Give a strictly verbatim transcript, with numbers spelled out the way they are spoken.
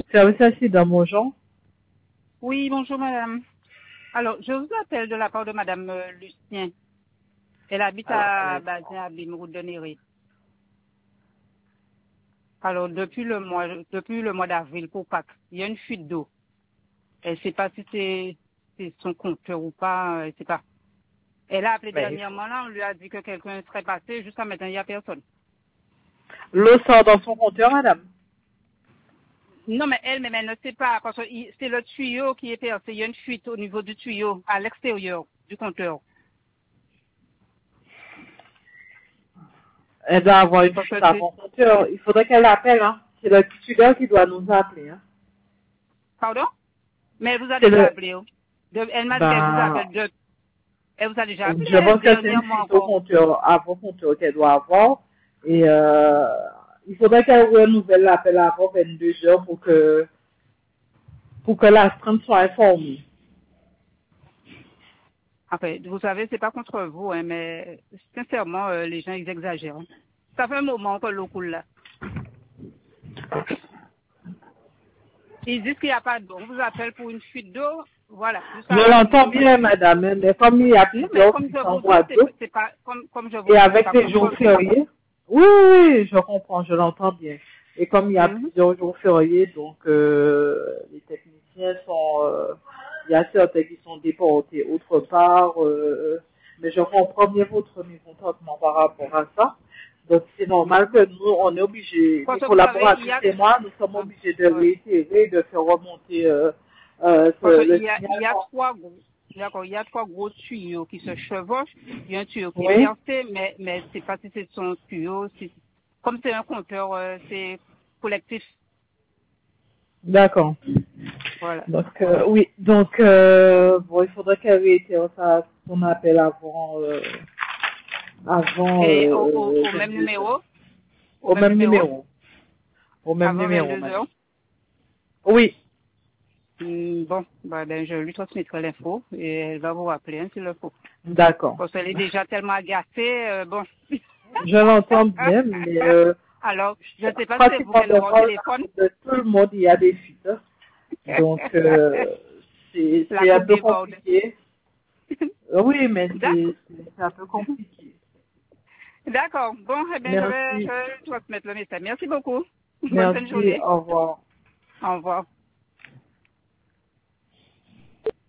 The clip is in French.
Service accident, bonjour. Oui, bonjour madame. Alors, je vous appelle de la part de madame euh, Lucien. Elle habite à Bazin, à Bimroute de Néry. Alors, depuis le mois, depuis le mois d'avril pour Pâques, il y a une fuite d'eau. Elle ne sait pas si c'est c'est son compteur ou pas, elle ne sait pas. Elle a appelé Ben, dernièrement là, on lui a dit que quelqu'un serait passé, jusqu'à maintenant, il n'y a personne. l'eau sort dans son compteur, madame. Non, mais elle, mais elle ne sait pas, parce que il- c'est le tuyau qui est percé. Il y a une fuite au niveau du tuyau, à l'extérieur du compteur. Elle doit avoir une Parce fuite que à c'est- son compteur. Il faudrait qu'elle appelle, hein. C'est le titulaire qui doit nous appeler, hein. Pardon? Mais elle vous a C'est déjà le, appelé. Oh. De- elle m'a dit qu'elle vous ben, appelle de... Elle vous a déjà appelé je pense que c'est une dernièrement fuite au encore. compteur, à vos compteurs qu'elle doit avoir. Et, euh, il faudrait qu'elle renouvelle l'appel avant vingt-deux heures pour que, pour que l'astreinte soit informée. Après, vous savez, c'est pas contre vous, hein, mais sincèrement, euh, les gens, ils exagèrent. Hein. Ça fait un moment que l'eau coule là. Ils disent qu'il n'y a pas d'eau. On vous appelle pour une fuite d'eau. Voilà. Je Jusqu'à présent, l'entends bien, madame, mais comme il y a non, mais plusieurs comme qui je vous s'envoient dis, c'est d'eau, c'est pas, comme, comme je vous et dis, c'est avec pas les jours contre vous. fériés, oui, oui, oui, je comprends, je l'entends bien. Et comme il y a Mhm. plusieurs jours fériés, donc euh, les techniciens sont, euh, il y a certains qui sont déportés autre part, euh, mais je comprends bien votre mécontentement par rapport à ça. Donc c'est normal que nous, on est obligés, les Parce que vous savez, il y collaborateurs a, et moi, nous sommes hein, obligés de ouais. réitérer, de faire remonter euh, euh, Parce ce- qu'il le y a, il y a signalement. trois gros, d'accord, il y a trois gros tuyaux qui se chevauchent. Il y a un tuyau qui est Oui, percé, mais, mais c'est pas si c'est son tuyau, si, comme c'est un compteur, euh, c'est collectif. d'accord. Voilà. Donc, euh, oui, donc, euh, bon, il faudrait qu'elle réitère ça, son appel avant, euh, avant, Et au, au, euh, au même vingt-deux heures. numéro, au Au même même numéro, numéro. Au même avant numéro, vingt-deux madame. heures. Oui, Hmm, bon, bah, ben, je lui transmettrai l'info et elle va vous rappeler hein, s'il le faut. d'accord. Parce qu'elle est déjà tellement agacée, euh, bon. Je l'entends bien, mais euh, Alors, je ne sais pas si c'est vous pratiquement qu'elle de aura au moi, téléphone. de tout le monde, il y a des fuites. Hein. Donc, euh, c'est La c'est un coupe peu déborde. compliqué. Euh, Oui, mais D'accord. c'est c'est un peu compliqué. D'accord. Bon, eh bien, je vais, je Merci. vais transmettre le message. Merci beaucoup. Bonne fin de Merci, journée. au revoir. Au revoir.